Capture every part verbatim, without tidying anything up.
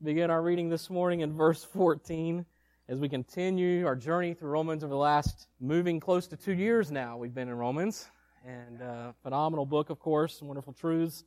begin our reading this morning in verse fourteen as we continue our journey through Romans over the last, moving close to two years now we've been in Romans. And uh, phenomenal book, of course, wonderful truths.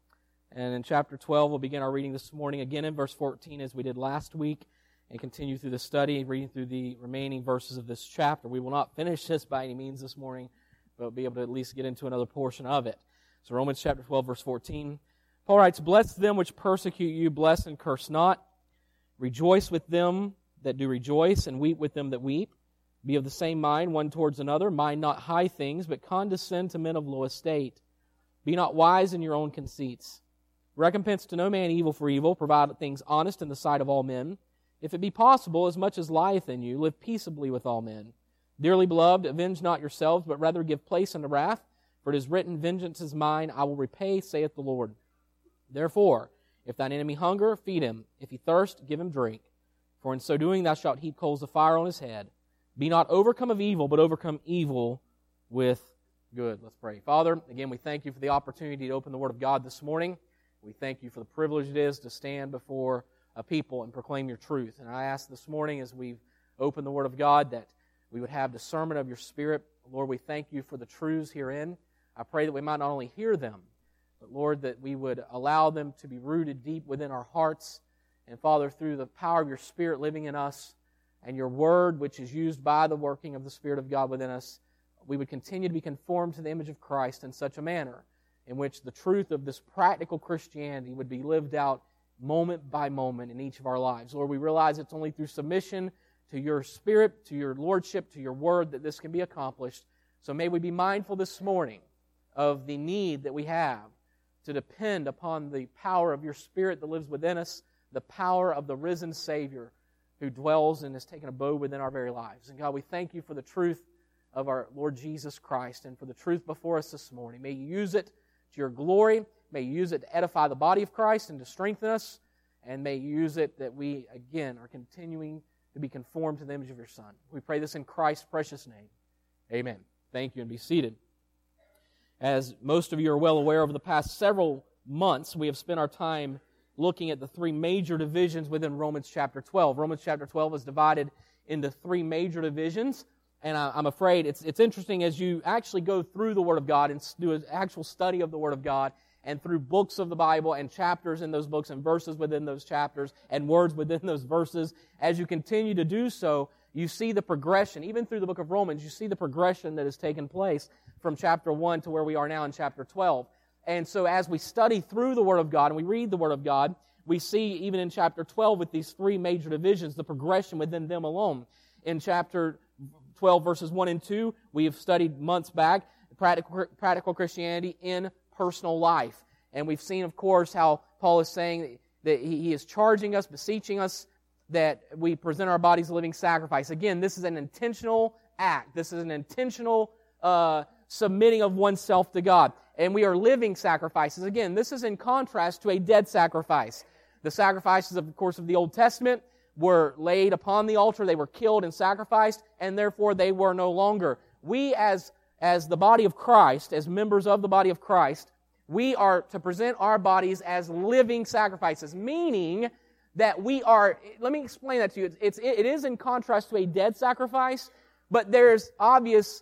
And in chapter twelve, we'll begin our reading this morning again in verse fourteen as we did last week and continue through the study, reading through the remaining verses of this chapter. We will not finish this by any means this morning, but we'll be able to at least get into another portion of it. So Romans chapter twelve, verse fourteen. Paul writes, "Bless them which persecute you, bless and curse not. Rejoice with them that do rejoice, and weep with them that weep. Be of the same mind one towards another. Mind not high things, but condescend to men of low estate. Be not wise in your own conceits. Recompense to no man evil for evil. Provide things honest in the sight of all men. If it be possible, as much as lieth in you, live peaceably with all men. Dearly beloved, avenge not yourselves, but rather give place unto wrath. For it is written, Vengeance is mine, I will repay, saith the Lord. Therefore, if thine enemy hunger, feed him. If he thirst, give him drink. For in so doing thou shalt heap coals of fire on his head. Be not overcome of evil, but overcome evil with good." Let's pray. Father, again, we thank you for the opportunity to open the Word of God this morning. We thank you for the privilege it is to stand before a people and proclaim your truth. And I ask this morning as we've opened the Word of God that we would have discernment of your Spirit. Lord, we thank you for the truths herein. I pray that we might not only hear them, but Lord, that we would allow them to be rooted deep within our hearts. And Father, through the power of your Spirit living in us and your Word, which is used by the working of the Spirit of God within us, we would continue to be conformed to the image of Christ in such a manner in which the truth of this practical Christianity would be lived out moment by moment in each of our lives. Lord, we realize it's only through submission to your Spirit, to your Lordship, to your Word that this can be accomplished. So may we be mindful this morning of the need that we have to depend upon the power of your Spirit that lives within us, the power of the risen Savior who dwells and has taken abode within our very lives. And God, we thank you for the truth of our Lord Jesus Christ and for the truth before us this morning. May you use it to your glory. May you use it to edify the body of Christ and to strengthen us. And may you use it that we, again, are continuing to be conformed to the image of your Son. We pray this in Christ's precious name. Amen. Thank you, and be seated. As most of you are well aware, over the past several months, we have spent our time looking at the three major divisions within Romans chapter twelve. Romans chapter twelve is divided into three major divisions, and I'm afraid it's it's interesting as you actually go through the Word of God and do an actual study of the Word of God, and through books of the Bible and chapters in those books and verses within those chapters and words within those verses, as you continue to do so, you see the progression. Even through the book of Romans, you see the progression that has taken place from chapter one to where we are now in chapter twelve. And so as we study through the Word of God and we read the Word of God, we see even in chapter twelve with these three major divisions, the progression within them alone. In chapter twelve, verses one and two, we have studied months back practical, practical Christianity in personal life. And we've seen, of course, how Paul is saying that he is charging us, beseeching us, that we present our bodies a living sacrifice. Again, this is an intentional act. This is an intentional uh, submitting of oneself to God. And we are living sacrifices. Again, this is in contrast to a dead sacrifice. The sacrifices, of course, of the Old Testament were laid upon the altar. They were killed and sacrificed, and therefore they were no longer. We, as, as the body of Christ, as members of the body of Christ, we are to present our bodies as living sacrifices, meaning that we are, let me explain that to you. It's, it is in contrast to a dead sacrifice, but there's obvious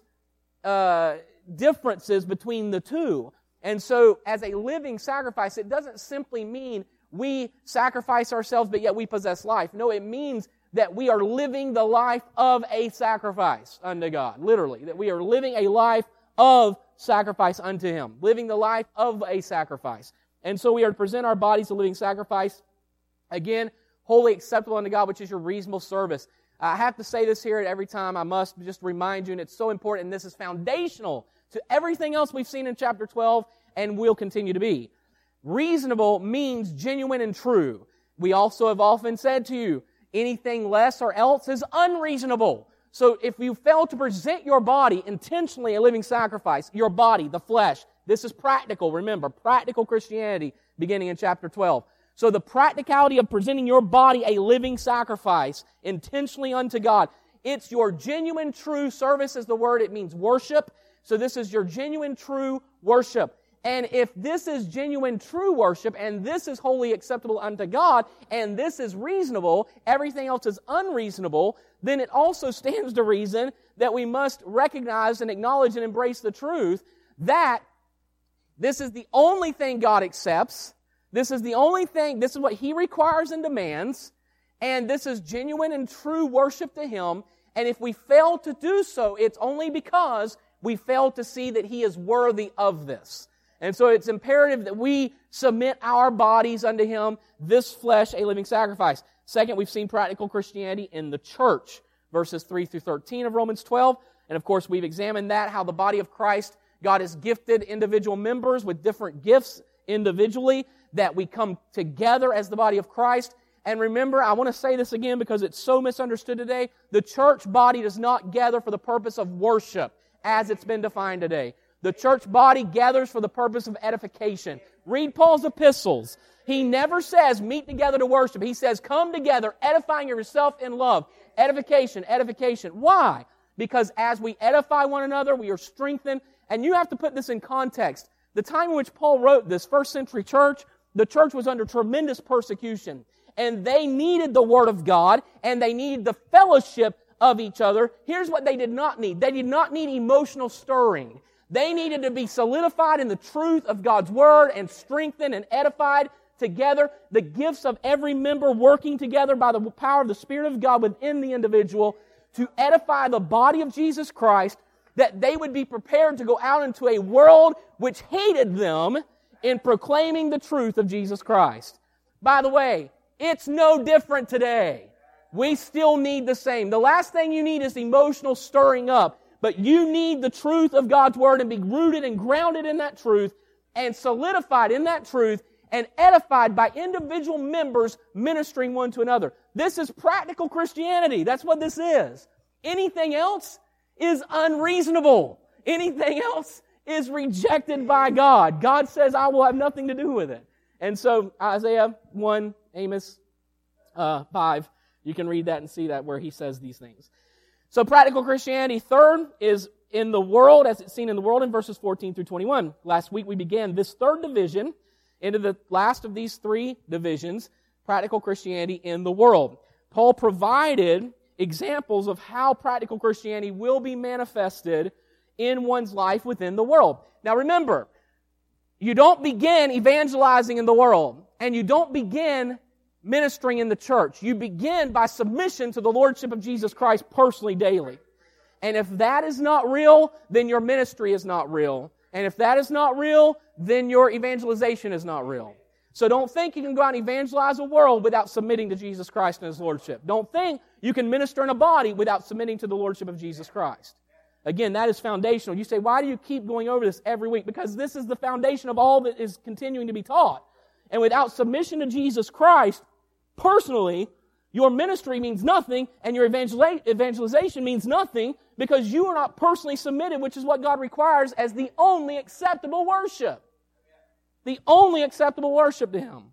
uh, differences between the two. And so, as a living sacrifice, it doesn't simply mean we sacrifice ourselves, but yet we possess life. No, it means that we are living the life of a sacrifice unto God. Literally, that we are living a life of sacrifice unto Him. Living the life of a sacrifice. And so we are to present our bodies a living sacrifice. Again, wholly acceptable unto God, which is your reasonable service. I have to say this here at every time. I must just remind you, and it's so important, and this is foundational to everything else we've seen in chapter twelve, and will continue to be. Reasonable means genuine and true. We also have often said to you, anything less or else is unreasonable. So if you fail to present your body intentionally a living sacrifice, your body, the flesh, this is practical, remember, practical Christianity beginning in chapter twelve. So the practicality of presenting your body a living sacrifice intentionally unto God, it's your genuine true service is the word, it means worship. So this is your genuine true worship. And if this is genuine, true worship, and this is wholly acceptable unto God, and this is reasonable, everything else is unreasonable, then it also stands to reason that we must recognize and acknowledge and embrace the truth that this is the only thing God accepts, this is the only thing, this is what He requires and demands, and this is genuine and true worship to Him, and if we fail to do so, it's only because we fail to see that He is worthy of this. And so it's imperative that we submit our bodies unto Him, this flesh a living sacrifice. Second, we've seen practical Christianity in the church, verses three through thirteen of Romans twelve. And of course, we've examined that, how the body of Christ, God has gifted individual members with different gifts individually, that we come together as the body of Christ. And remember, I want to say this again because it's so misunderstood today, the church body does not gather for the purpose of worship, as it's been defined today. The church body gathers for the purpose of edification. Read Paul's epistles. He never says, meet together to worship. He says, come together, edifying yourself in love. Edification, edification. Why? Because as we edify one another, we are strengthened. And you have to put this in context. The time in which Paul wrote this, first century church, the church was under tremendous persecution. And they needed the Word of God, and they needed the fellowship of each other. Here's what they did not need. They did not need emotional stirring. They needed to be solidified in the truth of God's Word and strengthened and edified together. The gifts of every member working together by the power of the Spirit of God within the individual to edify the body of Jesus Christ, that they would be prepared to go out into a world which hated them in proclaiming the truth of Jesus Christ. By the way, it's no different today. We still need the same. The last thing you need is emotional stirring up. But you need the truth of God's Word and be rooted and grounded in that truth and solidified in that truth and edified by individual members ministering one to another. This is practical Christianity. That's what this is. Anything else is unreasonable. Anything else is rejected by God. God says, I will have nothing to do with it. And so Isaiah one, Amos uh, five, you can read that and see that where he says these things. So practical Christianity, third, is in the world, as it's seen in the world in verses fourteen through twenty-one. Last week we began this third division into the last of these three divisions, practical Christianity in the world. Paul provided examples of how practical Christianity will be manifested in one's life within the world. Now remember, you don't begin evangelizing in the world, and you don't begin ministering in the church. You begin by submission to the Lordship of Jesus Christ personally daily. And if that is not real, then your ministry is not real. And if that is not real, then your evangelization is not real. So don't think you can go out and evangelize a world without submitting to Jesus Christ and His Lordship. Don't think you can minister in a body without submitting to the Lordship of Jesus Christ. Again, that is foundational. You say, why do you keep going over this every week? Because this is the foundation of all that is continuing to be taught. And without submission to Jesus Christ, personally, your ministry means nothing, and your evangel- evangelization means nothing, because you are not personally submitted, which is what God requires as the only acceptable worship. The only acceptable worship to Him.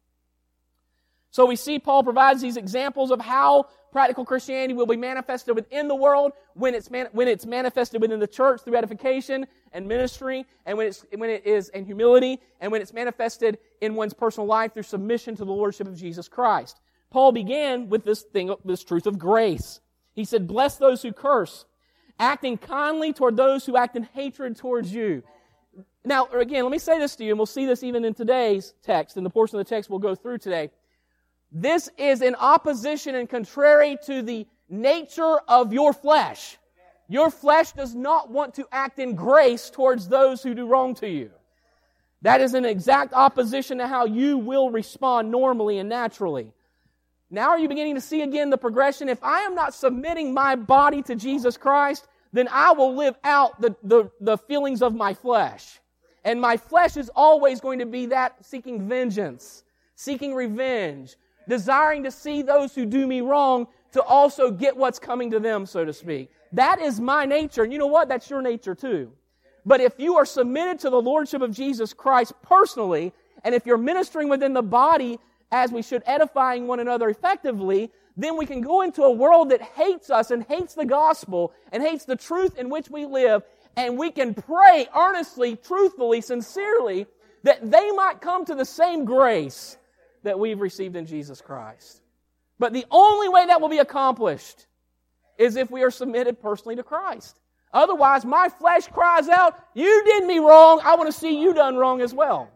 So we see Paul provides these examples of how practical Christianity will be manifested within the world when it's man- when it's manifested within the church through edification and ministry, and when it's when it is in humility, and when it's manifested in one's personal life through submission to the Lordship of Jesus Christ. Paul began with this thing, this truth of grace. He said, "Bless those who curse, acting kindly toward those who act in hatred towards you." Now, again, let me say this to you, and we'll see this even in today's text, in the portion of the text we'll go through today. This is in opposition and contrary to the nature of your flesh. Your flesh does not want to act in grace towards those who do wrong to you. That is in exact opposition to how you will respond normally and naturally. Now are you beginning to see again the progression? If I am not submitting my body to Jesus Christ, then I will live out the, the, the feelings of my flesh. And my flesh is always going to be that seeking vengeance, seeking revenge, desiring to see those who do me wrong to also get what's coming to them, so to speak. That is my nature. And you know what? That's your nature too. But if you are submitted to the Lordship of Jesus Christ personally, and if you're ministering within the body as we should, edifying one another effectively, then we can go into a world that hates us and hates the gospel and hates the truth in which we live, and we can pray earnestly, truthfully, sincerely, that they might come to the same grace that we've received in Jesus Christ. But the only way that will be accomplished is if we are submitted personally to Christ. Otherwise, my flesh cries out, you did me wrong, I want to see you done wrong as well.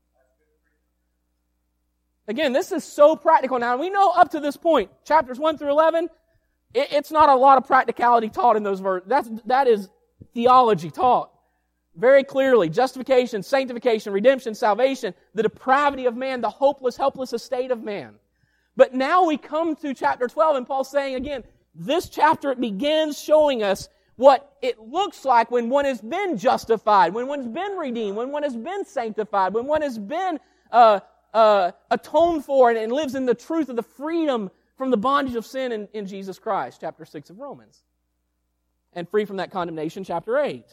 Again, this is so practical now. We know up to this point, chapters one through eleven, it, it's not a lot of practicality taught in those verses. That's, that is theology taught. Very clearly, justification, sanctification, redemption, salvation, the depravity of man, the hopeless, helpless estate of man. But now we come to chapter twelve, and Paul's saying again, this chapter begins showing us what it looks like when one has been justified, when one's been redeemed, when one has been sanctified, when one has been uh, uh, atoned for and, and lives in the truth of the freedom from the bondage of sin in, in Jesus Christ, chapter six of Romans. And free from that condemnation, chapter eight.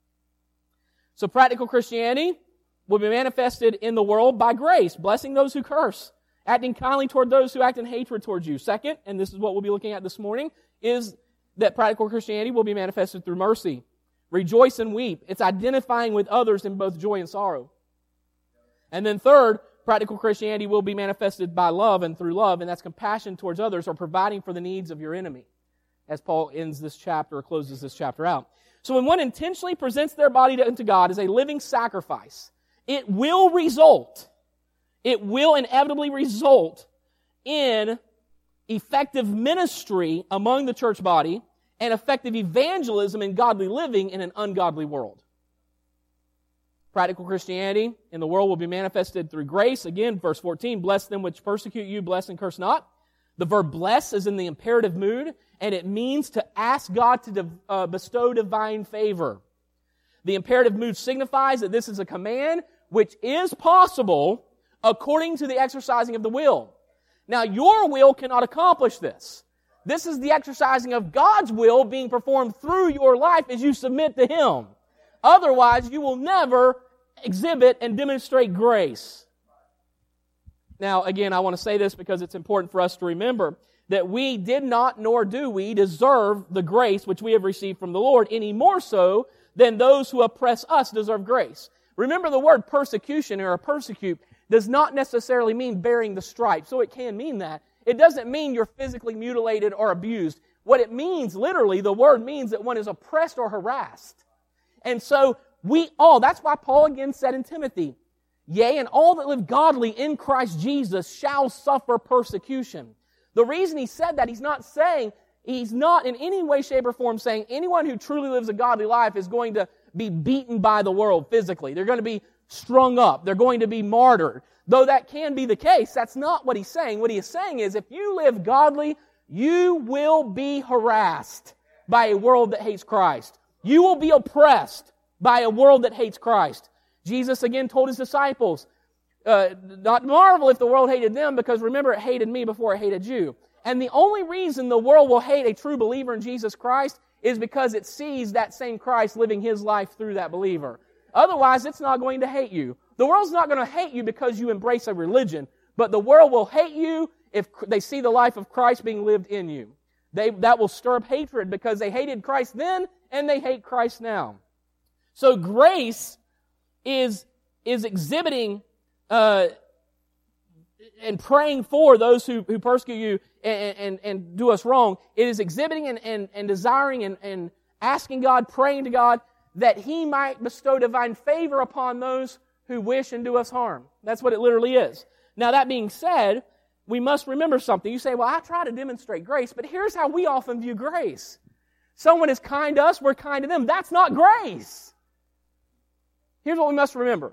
So practical Christianity will be manifested in the world by grace, blessing those who curse, acting kindly toward those who act in hatred towards you. Second, and this is what we'll be looking at this morning, is that practical Christianity will be manifested through mercy. Rejoice and weep. It's identifying with others in both joy and sorrow. And then third, practical Christianity will be manifested by love and through love, and that's compassion towards others or providing for the needs of your enemy, as Paul ends this chapter or closes this chapter out. So when one intentionally presents their body unto God as a living sacrifice, it will result, it will inevitably result in effective ministry among the church body and effective evangelism and godly living in an ungodly world. Practical Christianity in the world will be manifested through grace. Again, verse fourteen, bless them which persecute you, bless and curse not. The verb bless is in the imperative mood, and it means to ask God to uh, bestow divine favor. The imperative mood signifies that this is a command which is possible according to the exercising of the will. Now, your will cannot accomplish this. This is the exercising of God's will being performed through your life as you submit to Him. Otherwise, you will never exhibit and demonstrate grace. Now, again, I want to say this because it's important for us to remember that we did not, nor do we, deserve the grace which we have received from the Lord, any more so than those who oppress us deserve grace. Remember, the word persecution or persecute does not necessarily mean bearing the stripe, so it can mean that. It doesn't mean you're physically mutilated or abused. What it means, literally, the word means that one is oppressed or harassed. And so, we all, that's why Paul again said in Timothy, yea, and all that live godly in Christ Jesus shall suffer persecution. The reason he said that, he's not saying, he's not in any way, shape, or form saying anyone who truly lives a godly life is going to be beaten by the world physically. They're going to be strung up. They're going to be martyred. Though that can be the case, that's not what he's saying. What he is saying is if you live godly, you will be harassed by a world that hates Christ. You will be oppressed by a world that hates Christ. Jesus again told His disciples, uh, not marvel if the world hated them, because remember, it hated me before it hated you. And the only reason the world will hate a true believer in Jesus Christ is because it sees that same Christ living His life through that believer. Otherwise, it's not going to hate you. The world's not going to hate you because you embrace a religion, but the world will hate you if they see the life of Christ being lived in you. They, that will stir up hatred because they hated Christ then and they hate Christ now. So grace is, is exhibiting uh, and praying for those who, who persecute you and, and, and do us wrong. It is exhibiting and, and, and desiring and, and asking God, praying to God, that He might bestow divine favor upon those who wish and do us harm. That's what it literally is. Now, that being said, we must remember something. You say, well, I try to demonstrate grace, but here's how we often view grace. Someone is kind to us, we're kind to them. That's not grace. Here's what we must remember.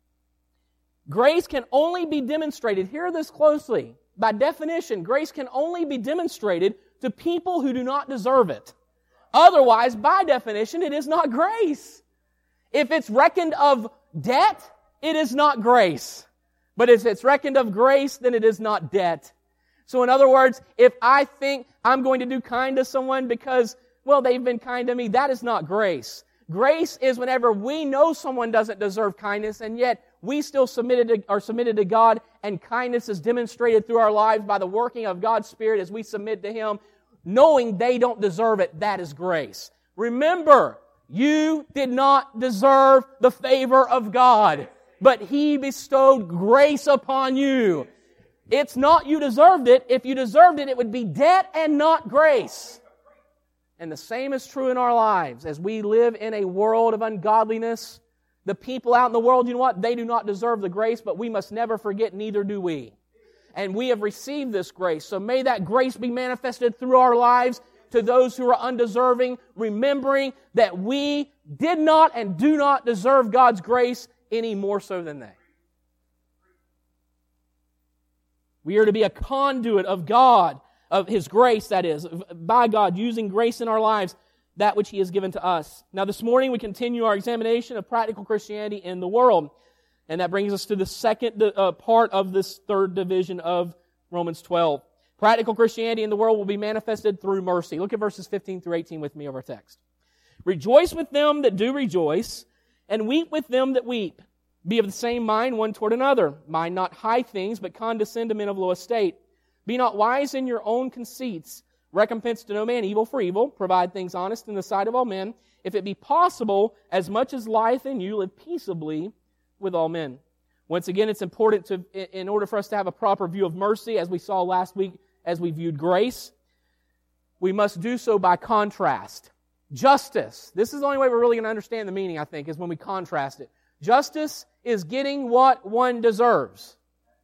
Grace can only be demonstrated, hear this closely, by definition, grace can only be demonstrated to people who do not deserve it. Otherwise, by definition, it is not grace. If it's reckoned of debt, it is not grace. But if it's reckoned of grace, then it is not debt. So in other words, if I think I'm going to do kind to someone because, well, they've been kind to me, that is not grace. Grace is whenever we know someone doesn't deserve kindness, and yet we still submitted to, are submitted to God, and kindness is demonstrated through our lives by the working of God's Spirit as we submit to Him, knowing they don't deserve it. That is grace. Remember, You did not deserve the favor of God, but He bestowed grace upon you. It's not you deserved it. If you deserved it, it would be debt and not grace. And the same is true in our lives. As we live in a world of ungodliness, the people out in the world, you know what? They do not deserve the grace, but we must never forget, neither do we. And we have received this grace. So may that grace be manifested through our lives to those who are undeserving, remembering that we did not and do not deserve God's grace any more so than they. We are to be a conduit of God, of His grace, that is, by God, using grace in our lives, that which He has given to us. Now this morning we continue our examination of practical Christianity in the world. And that brings us to the second uh, part of this third division of Romans twelve. Practical Christianity in the world will be manifested through mercy. Look at verses fifteen through eighteen with me of our text. Rejoice with them that do rejoice, and weep with them that weep. Be of the same mind one toward another. Mind not high things, but condescend to men of low estate. Be not wise in your own conceits. Recompense to no man evil for evil. Provide things honest in the sight of all men. If it be possible, as much as lieth in you, live peaceably with all men. Once again, it's important to, in order for us to have a proper view of mercy, as we saw last week as we viewed grace, we must do so by contrast. Justice. This is the only way we're really going to understand the meaning, I think, is when we contrast it. Justice is getting what one deserves.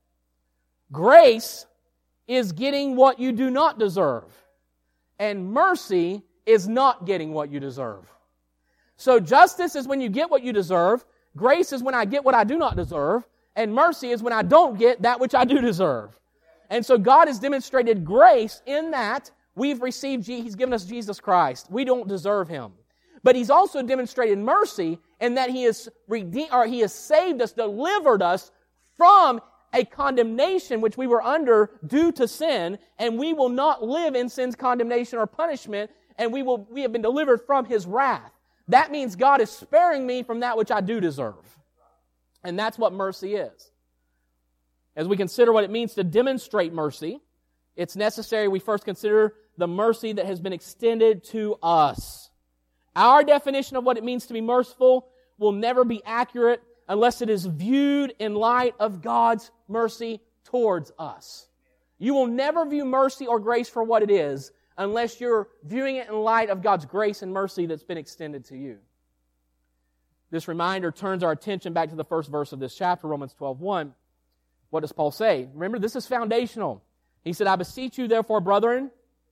Grace is getting what you do not deserve. And mercy is not getting what you deserve. So justice is when you get what you deserve. Grace is when I get what I do not deserve. And mercy is when I don't get that which I do deserve. And so God has demonstrated grace in that we've received, He's given us Jesus Christ. We don't deserve Him. But He's also demonstrated mercy in that He has redeemed, or He has saved us, delivered us from a condemnation which we were under due to sin, and we will not live in sin's condemnation or punishment, and we will we have been delivered from His wrath. That means God is sparing me from that which I do deserve. And that's what mercy is. As we consider what it means to demonstrate mercy, it's necessary we first consider the mercy that has been extended to us. Our definition of what it means to be merciful will never be accurate unless it is viewed in light of God's mercy towards us. You will never view mercy or grace for what it is unless you're viewing it in light of God's grace and mercy that's been extended to you. This reminder turns our attention back to the first verse of this chapter, Romans twelve one. What does Paul say? Remember, this is foundational. He said, I beseech you, therefore, brethren,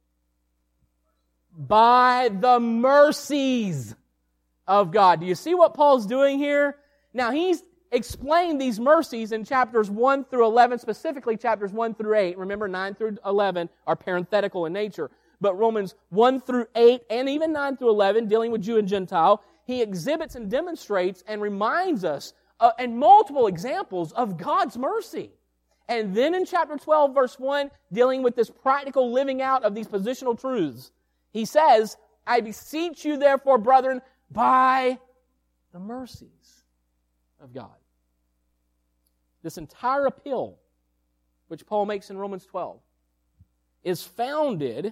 by the mercies of God. Do you see what Paul's doing here? Now, he's explained these mercies in chapters one through eleven, specifically chapters one through eight. Remember, nine through eleven are parenthetical in nature. But Romans one through eight, and even nine through eleven, dealing with Jew and Gentile, he exhibits and demonstrates and reminds us uh, and multiple examples of God's mercy. And then in chapter twelve, verse one, dealing with this practical living out of these positional truths, he says, I beseech you, therefore, brethren, by the mercies of God. This entire appeal, which Paul makes in Romans twelve, is founded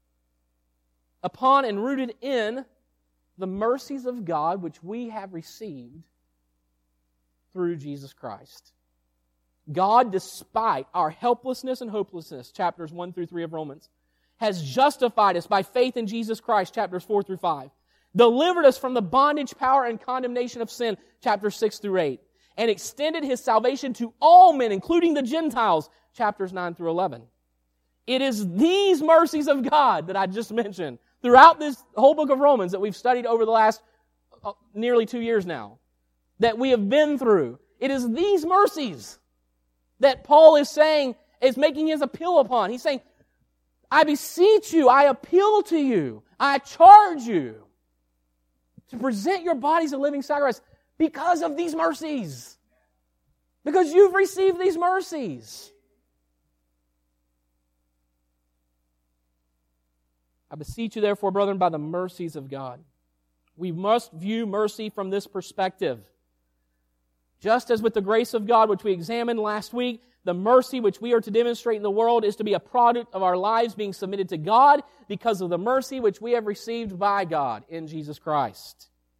upon and rooted in the mercies of God which we have received through Jesus Christ. God, despite our helplessness and hopelessness, chapters one through three of Romans, has justified us by faith in Jesus Christ, chapters four through five. Delivered us from the bondage, power, and condemnation of sin, chapters six through eight. And extended His salvation to all men, including the Gentiles, chapters nine through eleven. It is these mercies of God that I just mentioned throughout this whole book of Romans that we've studied over the last uh, nearly two years now, that we have been through. It is these mercies that Paul is saying, is making his appeal upon. He's saying, I beseech you, I appeal to you, I charge you to present your bodies a living sacrifice because of these mercies. Because you've received these mercies. I beseech you, therefore, brethren, by the mercies of God. We must view mercy from this perspective. Just as with the grace of God, which we examined last week, the mercy which we are to demonstrate in the world is to be a product of our lives being submitted to God because of the mercy which we have received by God in Jesus Christ.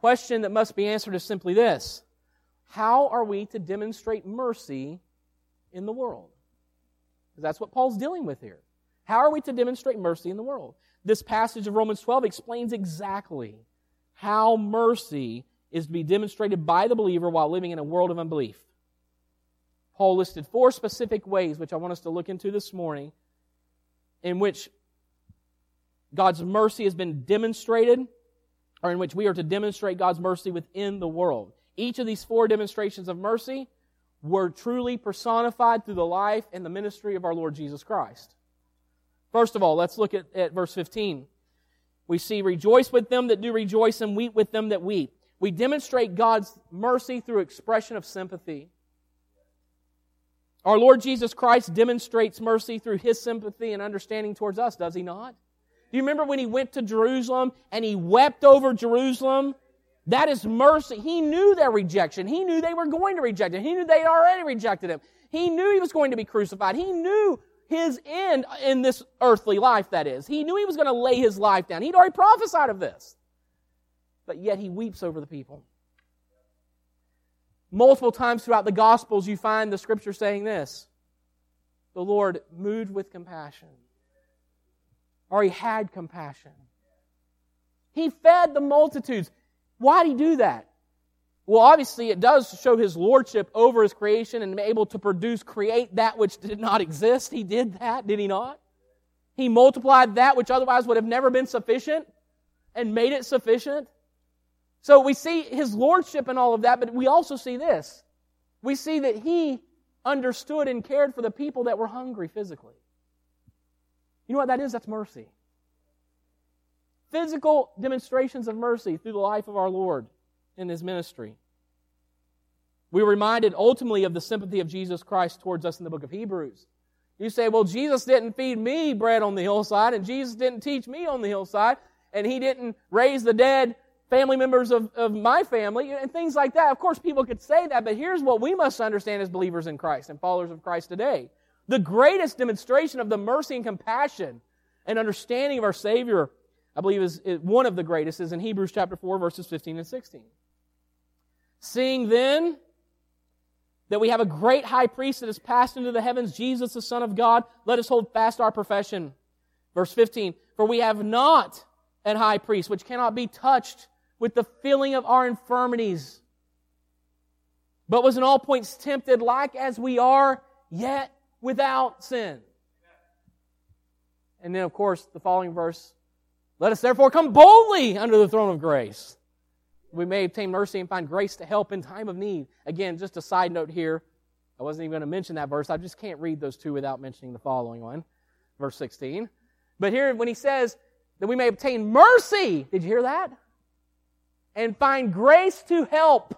question that must be answered is simply this: how are we to demonstrate mercy in the world? Because that's what Paul's dealing with here. How are we to demonstrate mercy in the world? This passage of Romans twelve explains exactly how mercy is to be demonstrated by the believer while living in a world of unbelief. Paul listed four specific ways, which I want us to look into this morning, in which God's mercy has been demonstrated, or in which we are to demonstrate God's mercy within the world. Each of these four demonstrations of mercy were truly personified through the life and the ministry of our Lord Jesus Christ. First of all, let's look at, at verse fifteen. We see, rejoice with them that do rejoice and weep with them that weep. We demonstrate God's mercy through expression of sympathy. Our Lord Jesus Christ demonstrates mercy through His sympathy and understanding towards us, does He not? Do you remember when He went to Jerusalem and He wept over Jerusalem? That is mercy. He knew their rejection. He knew they were going to reject Him. He knew they had already rejected Him. He knew He was going to be crucified. He knew His end in this earthly life, that is. He knew He was going to lay His life down. He'd already prophesied of this. But yet He weeps over the people. Multiple times throughout the Gospels you find the Scripture saying this: the Lord moved with compassion. Or He had compassion. He fed the multitudes. Why did He do that? Well, obviously it does show His lordship over His creation and able to produce, create that which did not exist. He did that, did He not? He multiplied that which otherwise would have never been sufficient and made it sufficient. So we see His lordship and all of that, but we also see this. We see that He understood and cared for the people that were hungry physically. You know what that is? That's mercy. Physical demonstrations of mercy through the life of our Lord in His ministry. We were reminded ultimately of the sympathy of Jesus Christ towards us in the book of Hebrews. You say, well, Jesus didn't feed me bread on the hillside, and Jesus didn't teach me on the hillside, and He didn't raise the dead family members of, of my family, and things like that. Of course, people could say that, but here's what we must understand as believers in Christ and followers of Christ today. The greatest demonstration of the mercy and compassion and understanding of our Savior, I believe, is, is one of the greatest, is in Hebrews chapter four, verses fifteen and sixteen. Seeing then that we have a great high priest that has passed into the heavens, Jesus the Son of God, let us hold fast our profession. Verse fifteen, for we have not an high priest which cannot be touched with the feeling of our infirmities, but was in all points tempted like as we are, yet without sin. And then, of course, the following verse, let us therefore come boldly under the throne of grace. We may obtain mercy and find grace to help in time of need. Again, just a side note here. I wasn't even going to mention that verse. I just can't read those two without mentioning the following one. Verse sixteen. But here, when he says that we may obtain mercy, did you hear that? And find grace to help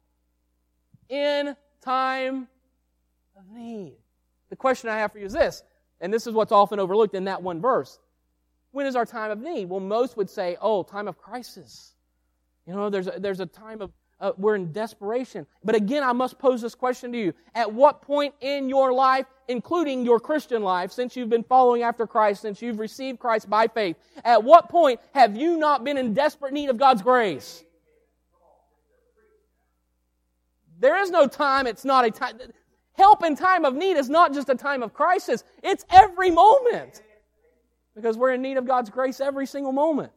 in time of need. The question I have for you is this, and this is what's often overlooked in that one verse. When is our time of need? Well, most would say, oh, time of crisis. You know, there's a, there's a time of, uh, we're in desperation. But again, I must pose this question to you. At what point in your life, including your Christian life, since you've been following after Christ, since you've received Christ by faith, at what point have you not been in desperate need of God's grace? There is no time, it's not a time. Help in time of need is not just a time of crisis. It's every moment. Because we're in need of God's grace every single moment.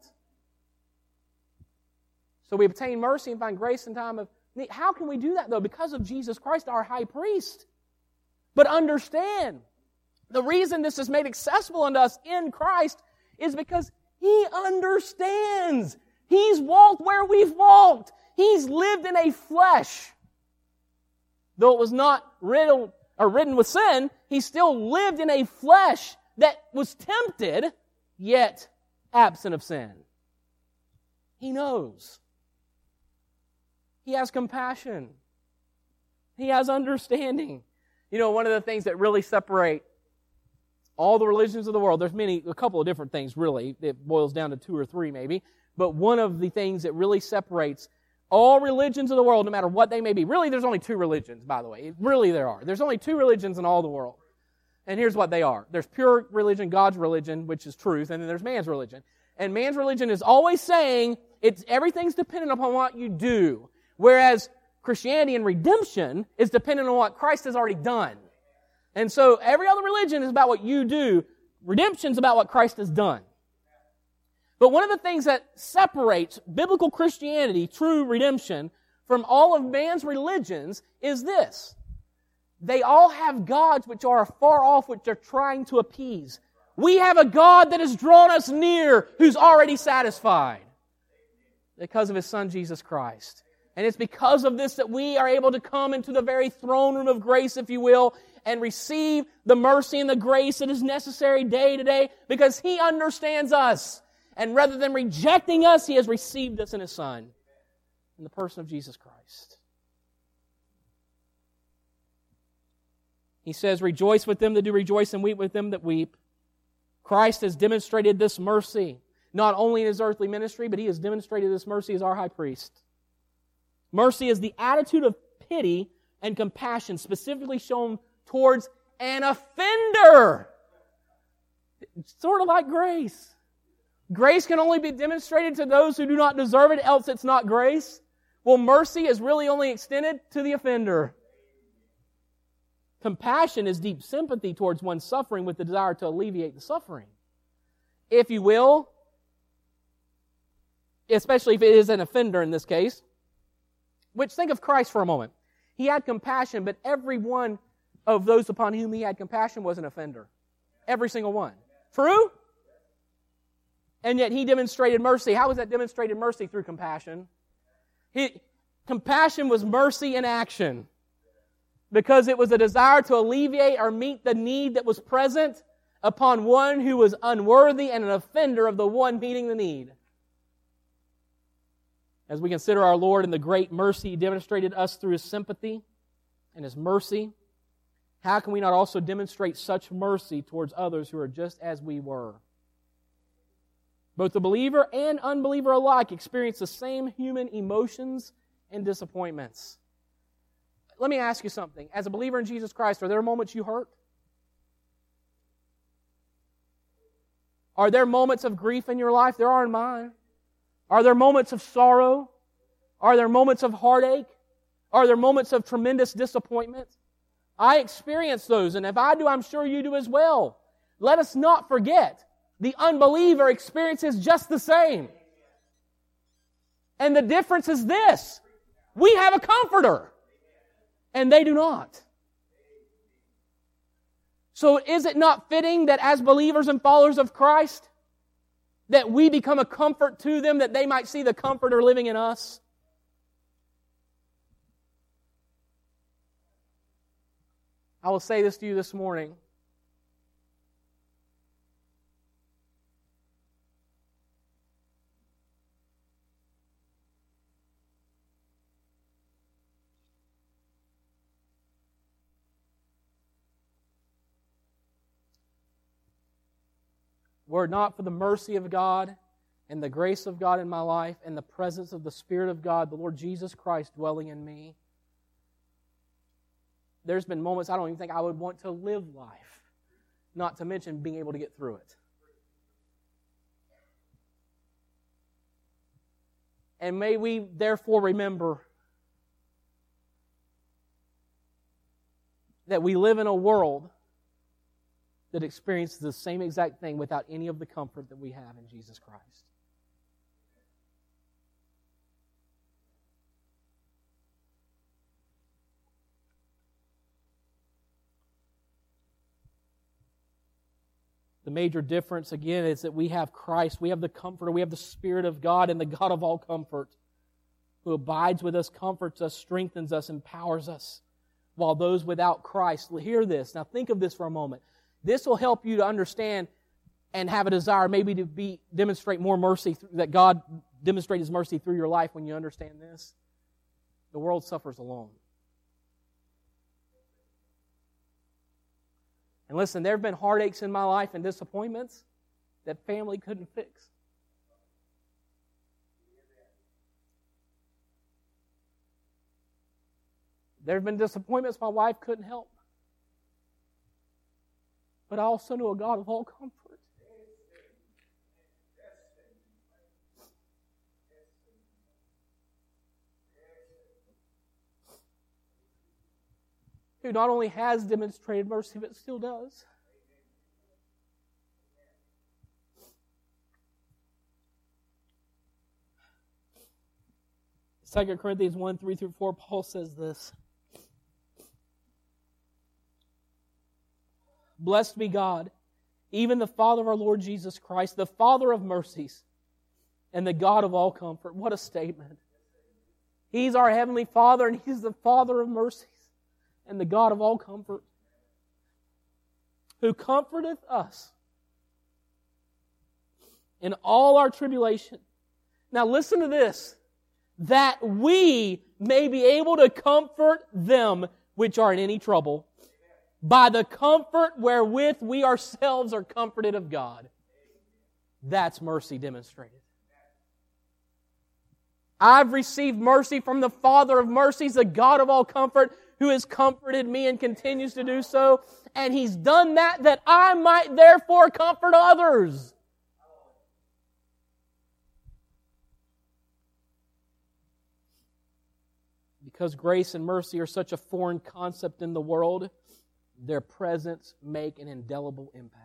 So we obtain mercy and find grace in time of need. How can we do that, though? Because of Jesus Christ, our high priest. But understand, the reason this is made accessible unto us in Christ is because He understands. He's walked where we've walked. He's lived in a flesh. Though it was not riddled or ridden with sin, He still lived in a flesh that was tempted, yet absent of sin. He knows. He has compassion. He has understanding. You know, one of the things that really separate all the religions of the world, there's many, a couple of different things really, it boils down to two or three maybe, but one of the things that really separates all religions of the world, no matter what they may be. Really, there's only two religions, by the way. Really, there are. There's only two religions in all the world. And here's what they are. There's pure religion, God's religion, which is truth, and then there's man's religion. And man's religion is always saying it's everything's dependent upon what you do. Whereas Christianity and redemption is dependent on what Christ has already done. And so every other religion is about what you do. Redemption's about what Christ has done. But one of the things that separates biblical Christianity, true redemption, from all of man's religions is this. They all have gods which are far off, which they're trying to appease. We have a God that has drawn us near, who's already satisfied because of His Son, Jesus Christ. And it's because of this that we are able to come into the very throne room of grace, if you will, and receive the mercy and the grace that is necessary day to day because He understands us. And rather than rejecting us, He has received us in His Son, in the person of Jesus Christ. He says, rejoice with them that do rejoice and weep with them that weep. Christ has demonstrated this mercy, not only in His earthly ministry, but He has demonstrated this mercy as our high priest. Mercy is the attitude of pity and compassion specifically shown towards an offender. It's sort of like grace. Grace can only be demonstrated to those who do not deserve it, else it's not grace. Well, mercy is really only extended to the offender. Compassion is deep sympathy towards one's suffering with the desire to alleviate the suffering. If you will, especially if it is an offender in this case, which think of Christ for a moment. He had compassion, but every one of those upon whom He had compassion was an offender. Every single one. True? And yet He demonstrated mercy. How was that demonstrated mercy? Through compassion. He, compassion was mercy in action. Because it was a desire to alleviate or meet the need that was present upon one who was unworthy and an offender of the one meeting the need. As we consider our Lord and the great mercy He demonstrated us through His sympathy and His mercy, how can we not also demonstrate such mercy towards others who are just as we were? Both the believer and unbeliever alike experience the same human emotions and disappointments. Let me ask you something. As a believer in Jesus Christ, are there moments you hurt? Are there moments of grief in your life? There are in mine. Are there moments of sorrow? Are there moments of heartache? Are there moments of tremendous disappointment? I experience those, and if I do, I'm sure you do as well. Let us not forget, the unbeliever experiences just the same. And the difference is this. We have a comforter, and they do not. So is it not fitting that as believers and followers of Christ, that we become a comfort to them, that they might see the Comforter living in us? I will say this to you this morning. Were it not for the mercy of God and the grace of God in my life and the presence of the Spirit of God, the Lord Jesus Christ dwelling in me, there's been moments I don't even think I would want to live life, not to mention being able to get through it. And may we therefore remember that we live in a world that experiences the same exact thing without any of the comfort that we have in Jesus Christ. The major difference, again, is that we have Christ, we have the Comforter, we have the Spirit of God and the God of all comfort, who abides with us, comforts us, strengthens us, empowers us, while those without Christ, hear this. Now think of this for a moment. This will help you to understand and have a desire maybe to be demonstrate more mercy, that God demonstrate His mercy through your life when you understand this. The world suffers alone. And listen, there have been heartaches in my life and disappointments that family couldn't fix. There have been disappointments my wife couldn't help. But I also know a God of all comfort. who not only has demonstrated mercy, but still does. Second Corinthians one, three through four, Paul says this. Blessed be God, even the Father of our Lord Jesus Christ, the Father of mercies, and the God of all comfort. What a statement. He's our Heavenly Father, and He's the Father of mercies, and the God of all comfort, who comforteth us in all our tribulation. Now listen to this. That we may be able to comfort them which are in any trouble, by the comfort wherewith we ourselves are comforted of God. That's mercy demonstrated. I've received mercy from the Father of mercies, the God of all comfort, who has comforted me and continues to do so. And He's done that that I might therefore comfort others. Because grace and mercy are such a foreign concept in the world, their presence make an indelible impact.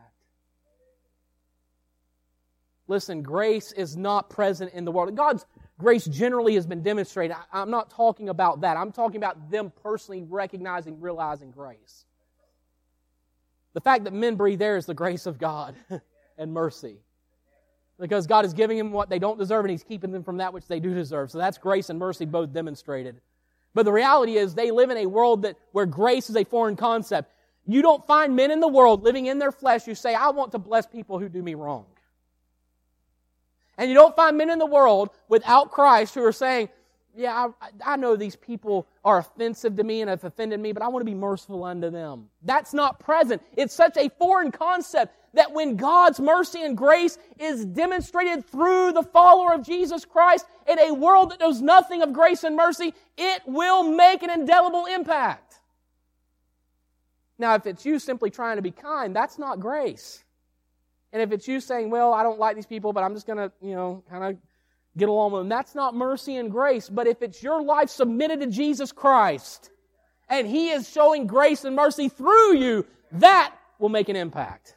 Listen, grace is not present in the world. God's grace generally has been demonstrated. I, I'm not talking about that. I'm talking about them personally recognizing, realizing grace. The fact that men breathe air is the grace of God and mercy. Because God is giving them what they don't deserve and He's keeping them from that which they do deserve. So that's grace and mercy both demonstrated. But the reality is they live in a world that where grace is a foreign concept. You don't find men in the world living in their flesh who say, I want to bless people who do me wrong. And you don't find men in the world without Christ who are saying, yeah, I, I know these people are offensive to me and have offended me, but I want to be merciful unto them. That's not present. It's such a foreign concept that when God's mercy and grace is demonstrated through the follower of Jesus Christ in a world that knows nothing of grace and mercy, it will make an indelible impact. Now, if it's you simply trying to be kind, that's not grace. And if it's you saying, well, I don't like these people, but I'm just going to, you know, kind of get along with them, that's not mercy and grace. But if it's your life submitted to Jesus Christ, and He is showing grace and mercy through you, that will make an impact.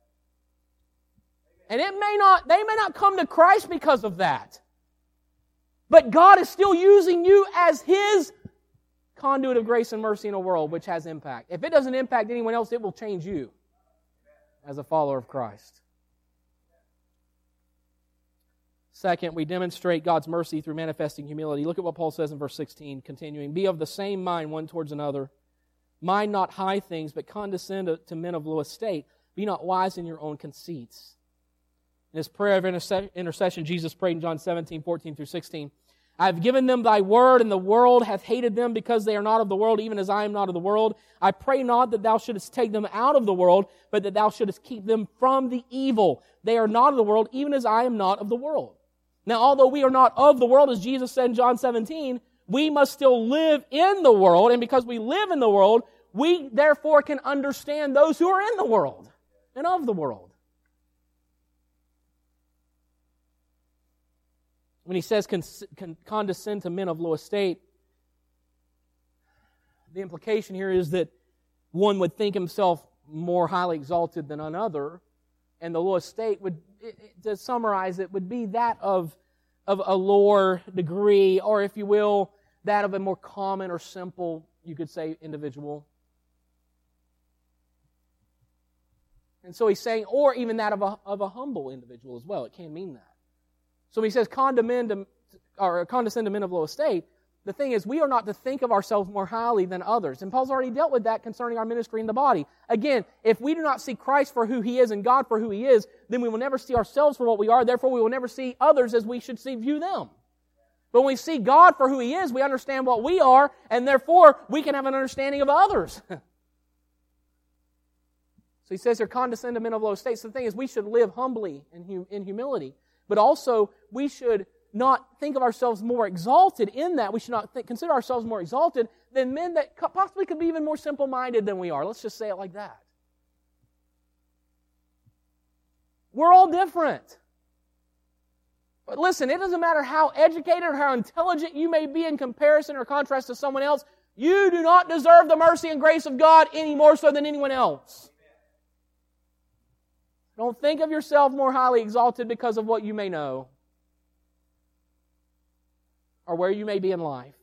And it may not, they may not come to Christ because of that. But God is still using you as His conduit of grace and mercy in a world which has impact. If it doesn't impact anyone else, it will change you as a follower of Christ. Second, we demonstrate God's mercy through manifesting humility. Look at what Paul says in verse sixteen, continuing. Be of the same mind one towards another. Mind not high things, but condescend to, to men of low estate. Be not wise in your own conceits. In His prayer of intercession, Jesus prayed in John seventeen, fourteen through sixteen. I have given them thy word, and the world hath hated them because they are not of the world, even as I am not of the world. I pray not that thou shouldest take them out of the world, but that thou shouldest keep them from the evil. They are not of the world, even as I am not of the world. Now, although we are not of the world, as Jesus said in John seventeen, we must still live in the world, and because we live in the world, we therefore can understand those who are in the world and of the world. When he says con- con- condescend to men of low estate, the implication here is that one would think himself more highly exalted than another, and the low estate would, it, it, to summarize it, would be that of, of a lower degree, or if you will, that of a more common or simple, you could say, individual. And so he's saying, or even that of a, of a humble individual as well. It can mean that. So when he says condescend to, or condescend to men of low estate, the thing is we are not to think of ourselves more highly than others. And Paul's already dealt with that concerning our ministry in the body. Again, if we do not see Christ for who He is and God for who He is, then we will never see ourselves for what we are. Therefore, we will never see others as we should see view them. But when we see God for who He is, we understand what we are, and therefore we can have an understanding of others. So he says here, condescend to men of low estate. So the thing is, we should live humbly in, hum- in humility. But also, we should not think of ourselves more exalted in that. We should not think, consider ourselves more exalted than men that possibly could be even more simple-minded than we are. Let's just say it like that. We're all different. But listen, it doesn't matter how educated or how intelligent you may be in comparison or contrast to someone else. You do not deserve the mercy and grace of God any more so than anyone else. Don't think of yourself more highly exalted because of what you may know or where you may be in life.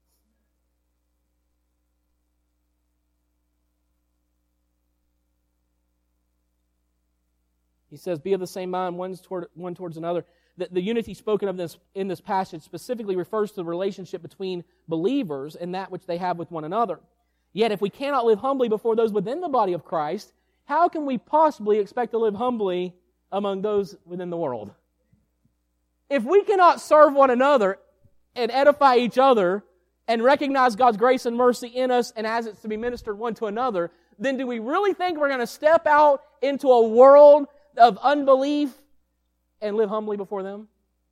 He says, be of the same mind, one toward, one towards another. The, the unity spoken of this, in this passage specifically refers to the relationship between believers and that which they have with one another. Yet if we cannot live humbly before those within the body of Christ, how can we possibly expect to live humbly among those within the world? If we cannot serve one another and edify each other and recognize God's grace and mercy in us and as it's to be ministered one to another, then do we really think we're going to step out into a world of unbelief and live humbly before them?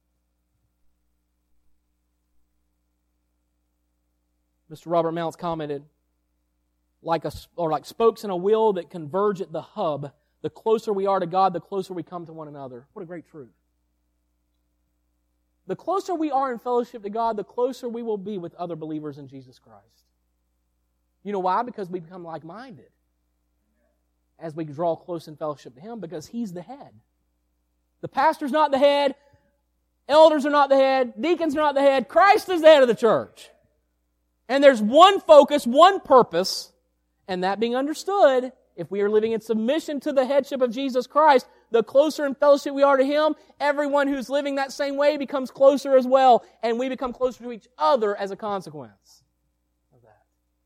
Mister Robert Mounts commented, like a, or like spokes in a wheel that converge at the hub, the closer we are to God, the closer we come to one another. What a great truth. The closer we are in fellowship to God, the closer we will be with other believers in Jesus Christ. You know why? Because we become like-minded as we draw close in fellowship to Him, because He's the head. The pastor's not the head, elders are not the head, deacons are not the head, Christ is the head of the church. And there's one focus, one purpose, and that being understood, if we are living in submission to the headship of Jesus Christ, the closer in fellowship we are to Him, everyone who's living that same way becomes closer as well, and we become closer to each other as a consequence of that.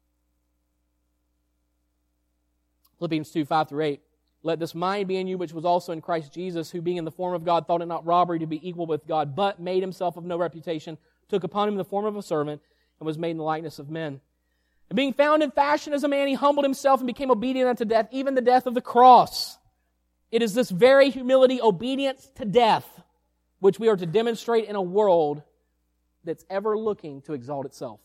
Philippians two, five through eight. Let this mind be in you which was also in Christ Jesus, who being in the form of God thought it not robbery to be equal with God, but made Himself of no reputation, took upon Him the form of a servant, and was made in the likeness of men. And being found in fashion as a man, He humbled Himself and became obedient unto death, even the death of the cross. It is this very humility, obedience to death, which we are to demonstrate in a world that's ever looking to exalt itself.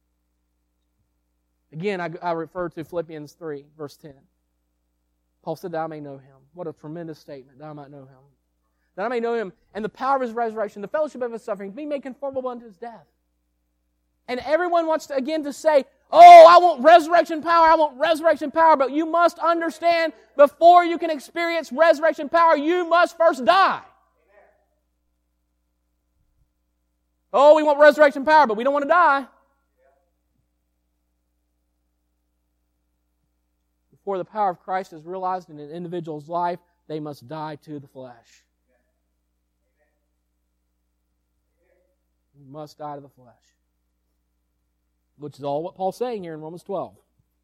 Again, I, I refer to Philippians three, verse ten. Paul said that I may know Him. What a tremendous statement, that I might know Him. That I may know Him and the power of His resurrection, the fellowship of His suffering, be made conformable unto His death. And everyone wants to, again, to say, oh, I want resurrection power, I want resurrection power. But you must understand, before you can experience resurrection power, you must first die. Oh, we want resurrection power, but we don't want to die. Before the power of Christ is realized in an individual's life, they must die to the flesh. You must die to the flesh. Which is all what Paul's saying here in Romans twelve.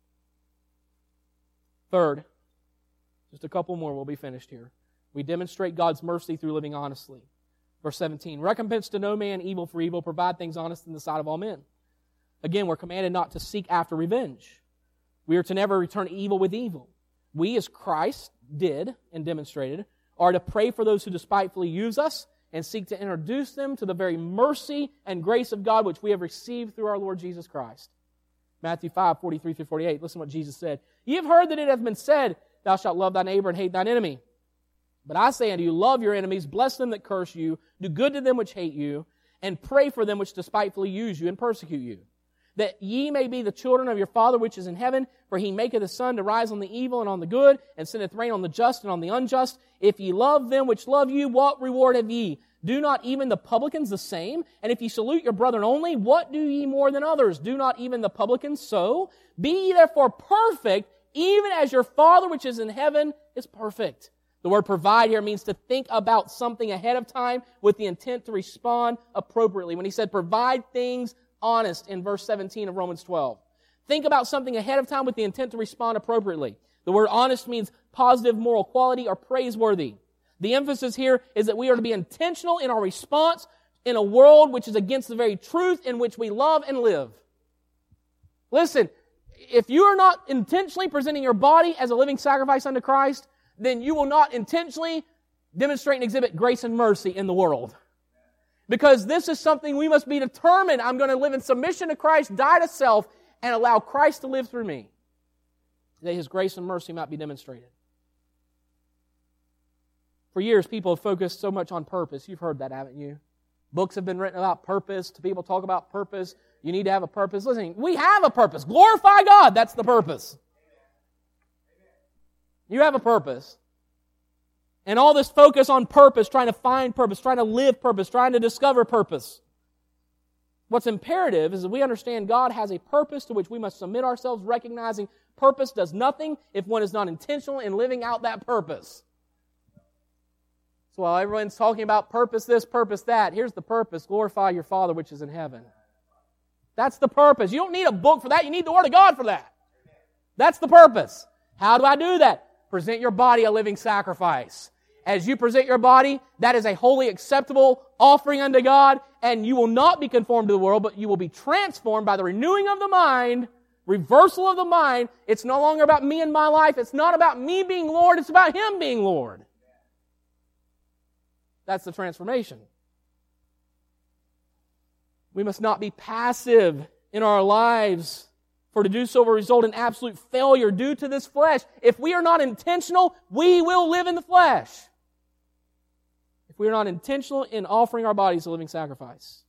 Third, just a couple more, we'll be finished here. We demonstrate God's mercy through living honestly. Verse seventeen, recompense to no man evil for evil, provide things honest in the sight of all men. Again, we're commanded not to seek after revenge. We are to never return evil with evil. We, as Christ did and demonstrated, are to pray for those who despitefully use us and seek to introduce them to the very mercy and grace of God which we have received through our Lord Jesus Christ. Matthew five, forty-three through forty-eight. Listen to what Jesus said. Ye have heard that it hath been said, thou shalt love thy neighbor and hate thine enemy. But I say unto you, love your enemies, bless them that curse you, do good to them which hate you, and pray for them which despitefully use you and persecute you. That ye may be the children of your Father which is in heaven, for He maketh His sun to rise on the evil and on the good, and sendeth rain on the just and on the unjust. If ye love them which love you, what reward have ye? Do not even the publicans the same? And if ye salute your brethren only, what do ye more than others? Do not even the publicans so? Be ye therefore perfect, even as your Father which is in heaven is perfect. The word provide here means to think about something ahead of time with the intent to respond appropriately. When he said provide things honest in verse seventeen of Romans twelve. Think about something ahead of time with the intent to respond appropriately. The word honest means positive moral quality or praiseworthy. The emphasis here is that we are to be intentional in our response in a world which is against the very truth in which we love and live. Listen, if you are not intentionally presenting your body as a living sacrifice unto Christ, then you will not intentionally demonstrate and exhibit grace and mercy in the world. Because this is something we must be determined. I'm going to live in submission to Christ, die to self, and allow Christ to live through me, that His grace and mercy might be demonstrated. For years, people have focused so much on purpose. You've heard that, haven't you? Books have been written about purpose. People talk about purpose. You need to have a purpose. Listen, we have a purpose. Glorify God. That's the purpose. You have a purpose. And all this focus on purpose, trying to find purpose, trying to live purpose, trying to discover purpose. What's imperative is that we understand God has a purpose to which we must submit ourselves, recognizing purpose does nothing if one is not intentional in living out that purpose. So while everyone's talking about purpose this, purpose that, here's the purpose: glorify your Father which is in heaven. That's the purpose. You don't need a book for that. You need the Word of God for that. That's the purpose. How do I do that? Present your body a living sacrifice. As you present your body, that is a wholly acceptable offering unto God, and you will not be conformed to the world, but you will be transformed by the renewing of the mind, reversal of the mind. It's no longer about me and my life. It's not about me being Lord. It's about Him being Lord. That's the transformation. We must not be passive in our lives, for to do so will result in absolute failure due to this flesh. If we are not intentional, we will live in the flesh. If we are not intentional in offering our bodies a living sacrifice.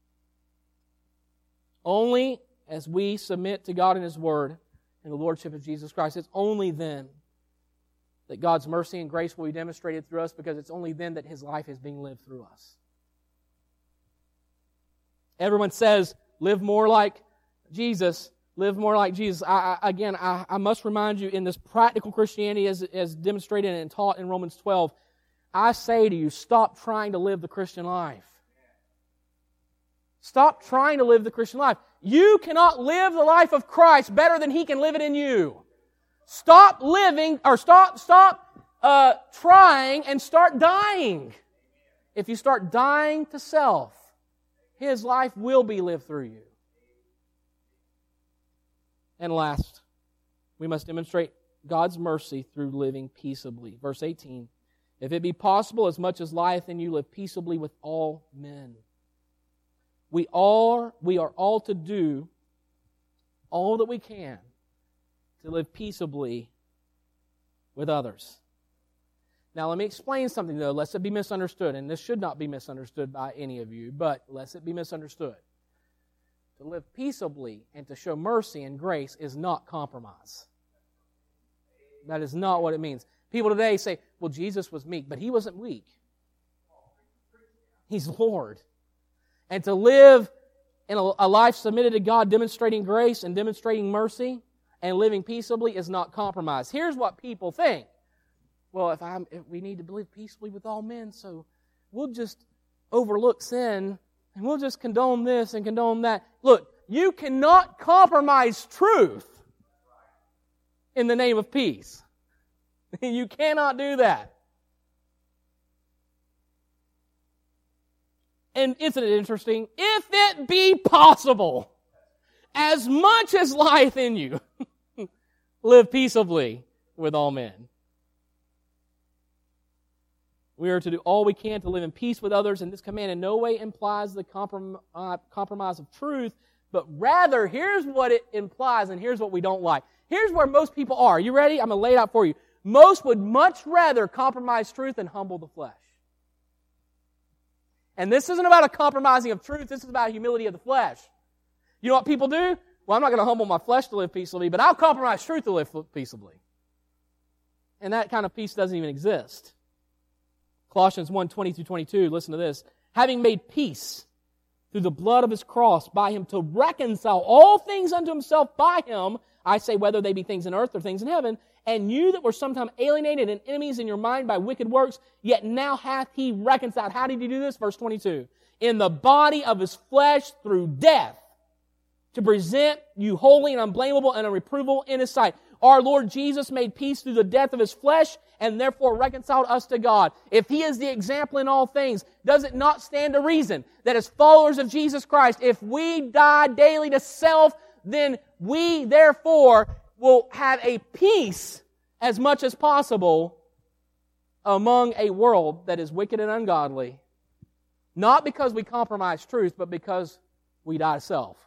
Only as we submit to God and His Word and the Lordship of Jesus Christ, it's only then that God's mercy and grace will be demonstrated through us, because it's only then that His life is being lived through us. Everyone says, live more like Jesus. Live more like Jesus. I, I, again, I, I must remind you, in this practical Christianity as, as demonstrated and taught in Romans twelve, I say to you, stop trying to live the Christian life. Stop trying to live the Christian life. You cannot live the life of Christ better than He can live it in you. Stop living, or stop, stop uh, trying and start dying. If you start dying to self, His life will be lived through you. And last, we must demonstrate God's mercy through living peaceably. Verse eighteen, if it be possible, as much as lieth in you, live peaceably with all men. We are, we are all to do all that we can to live peaceably with others. Now let me explain something, though, lest it be misunderstood, and this should not be misunderstood by any of you, but lest it be misunderstood. To live peaceably and to show mercy and grace is not compromise. That is not what it means. People today say, well, Jesus was meek, but He wasn't weak. He's Lord. And to live in a, a life submitted to God, demonstrating grace and demonstrating mercy and living peaceably is not compromise. Here's what people think. Well, if, I'm, if we need to live peaceably with all men, so we'll just overlook sin and we'll just condone this and condone that. Look, you cannot compromise truth in the name of peace. You cannot do that. And isn't it interesting? If it be possible, as much as lieth in you, live peaceably with all men. We are to do all we can to live in peace with others, and this command in no way implies the comprom- uh, compromise of truth, but rather, here's what it implies, and here's what we don't like. Here's where most people are. You ready? I'm going to lay it out for you. Most would much rather compromise truth than humble the flesh. And this isn't about a compromising of truth. This is about humility of the flesh. You know what people do? Well, I'm not going to humble my flesh to live peaceably, but I'll compromise truth to live peaceably. And that kind of peace doesn't even exist. Colossians one, twenty through twenty-two, listen to this. Having made peace through the blood of His cross by Him to reconcile all things unto Himself by Him, I say whether they be things in earth or things in heaven, and you that were sometime alienated and enemies in your mind by wicked works, yet now hath He reconciled. How did He do this? Verse twenty-two. In the body of His flesh through death, to present you holy and unblameable and unreprovable in His sight. Our Lord Jesus made peace through the death of His flesh and therefore reconciled us to God. If He is the example in all things, does it not stand to reason that as followers of Jesus Christ, if we die daily to self, then we therefore will have a peace as much as possible among a world that is wicked and ungodly, not because we compromise truth, but because we die to self.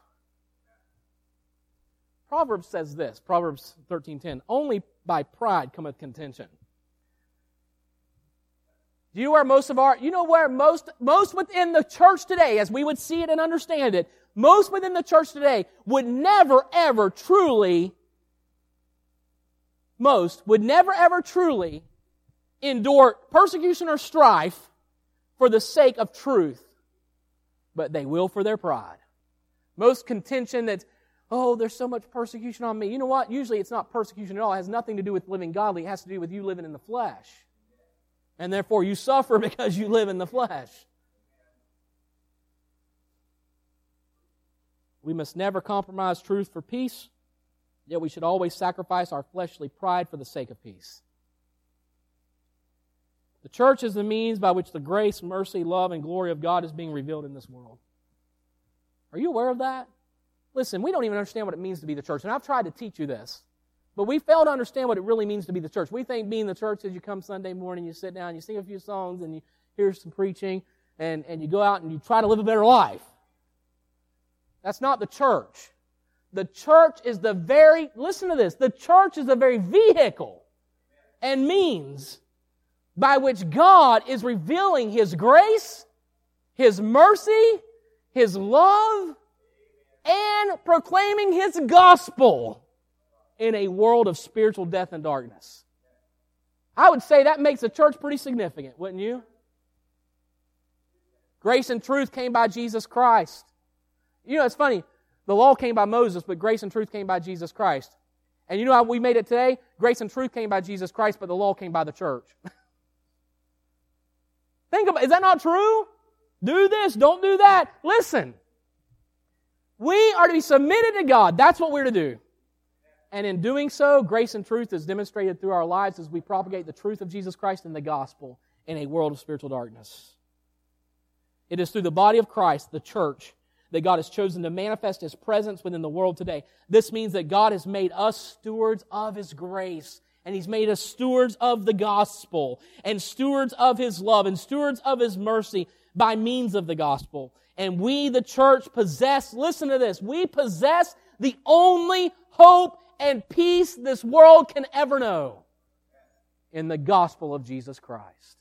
Proverbs says this, Proverbs thirteen ten, only by pride cometh contention. Do you know where most of our, you know where most, most within the church today, as we would see it and understand it, most within the church today would never ever truly, most would never ever truly endure persecution or strife for the sake of truth, but they will for their pride. Most contention that, oh, there's so much persecution on me. You know what? Usually it's not persecution at all. It has nothing to do with living godly. It has to do with you living in the flesh. And therefore you suffer because you live in the flesh. We must never compromise truth for peace, yet we should always sacrifice our fleshly pride for the sake of peace. The church is the means by which the grace, mercy, love, and glory of God is being revealed in this world. Are you aware of that? Listen, we don't even understand what it means to be the church, and I've tried to teach you this. But we fail to understand what it really means to be the church. We think being the church is you come Sunday morning, you sit down, you sing a few songs, and you hear some preaching, and, and you go out and you try to live a better life. That's not the church. The church is the very, listen to this, the church is the very vehicle and means by which God is revealing His grace, His mercy, His love, and proclaiming His gospel in a world of spiritual death and darkness. I would say that makes the church pretty significant, wouldn't you? Grace and truth came by Jesus Christ. You know, it's funny. The law came by Moses, but grace and truth came by Jesus Christ. And you know how we made it today? Grace and truth came by Jesus Christ, but the law came by the church. Think about it. Is that not true? Do this, don't do that. Listen. We are to be submitted to God. That's what we're to do. And in doing so, grace and truth is demonstrated through our lives as we propagate the truth of Jesus Christ and the gospel in a world of spiritual darkness. It is through the body of Christ, the church, that God has chosen to manifest His presence within the world today. This means that God has made us stewards of His grace, and He's made us stewards of the gospel, and stewards of His love, and stewards of His mercy by means of the gospel. And we, the church, possess, listen to this, we possess the only hope and peace this world can ever know in the gospel of Jesus Christ.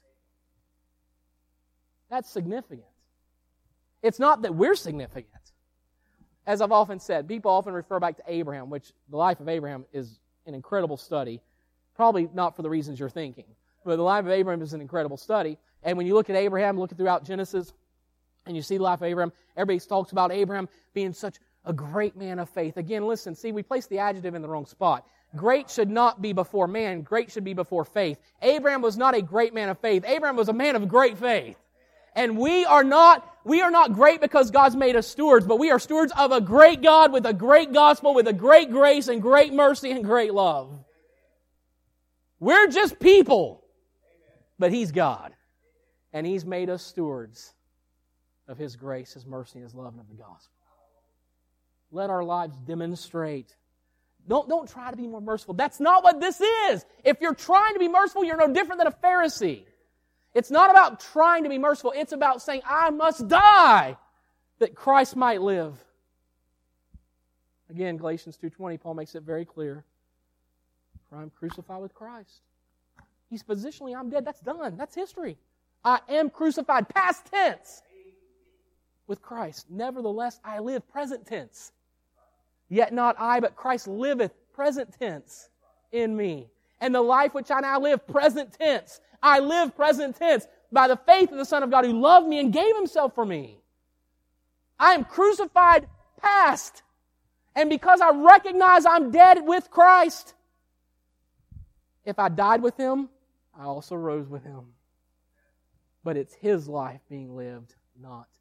That's significant. It's not that we're significant. As I've often said, people often refer back to Abraham, which the life of Abraham is an incredible study. Probably not for the reasons you're thinking. But the life of Abraham is an incredible study. And when you look at Abraham, look throughout Genesis, and you see the life of Abraham, everybody talks about Abraham being such a great man of faith. Again, listen, see, we place the adjective in the wrong spot. Great should not be before man. Great should be before faith. Abraham was not a great man of faith. Abraham was a man of great faith. And we are not, we are not great because God's made us stewards, but we are stewards of a great God with a great gospel, with a great grace and great mercy and great love. We're just people, but He's God. And He's made us stewards of His grace, His mercy, and His love, and of the gospel. Let our lives demonstrate. Don't, don't try to be more merciful. That's not what this is. If you're trying to be merciful, you're no different than a Pharisee. It's not about trying to be merciful. It's about saying, I must die that Christ might live. Again, Galatians two twenty, Paul makes it very clear. For I'm crucified with Christ. He's positionally, I'm dead. That's done. That's history. I am crucified, past tense, with Christ. Nevertheless, I live, present tense. Yet not I, but Christ liveth, present tense, in me. And the life which I now live, present tense. I live present tense by the faith of the Son of God who loved me and gave Himself for me. I am crucified past. And because I recognize I'm dead with Christ, if I died with Him, I also rose with Him. But it's His life being lived, not